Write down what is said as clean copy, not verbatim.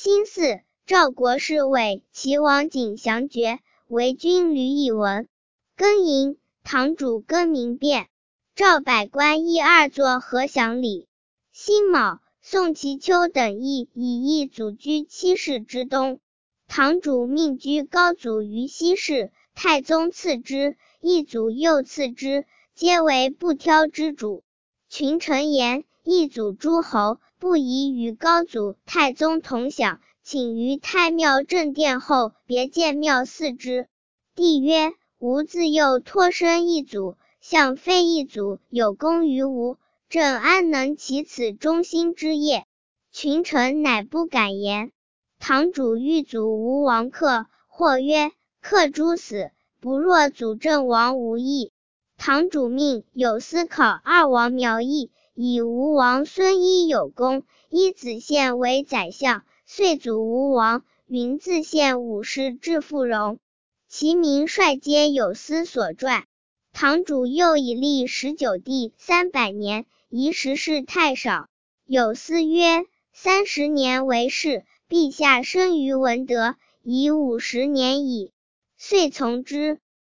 辛巳，赵国侍卫齐王景降爵，为军旅以文。庚寅，堂主更名变，赵百官议二作和祥礼。辛卯，宋其丘等议以一祖居七室之东，堂主命居高祖于西室，太宗次之，一祖又次之，皆为不挑之主。群臣言，一祖诸侯不宜与高祖、太宗同享，请于太庙正殿后别建庙祀之。帝曰：吾自幼托生一祖，向非一祖有功于吾，朕安能起此忠心之业？群臣乃不敢言。堂主欲祖吴王克，或曰：克诛死，不若祖郑王无益。堂主命有司考二王苗裔，以吴王孙一有功，依子献为宰相，遂祖吴王，云自献武士至富荣。其名率皆有司所撰。堂主又以立19帝300年，宜时事太少。有司曰：30年为士，陛下生于文德，已50年矣。遂从之。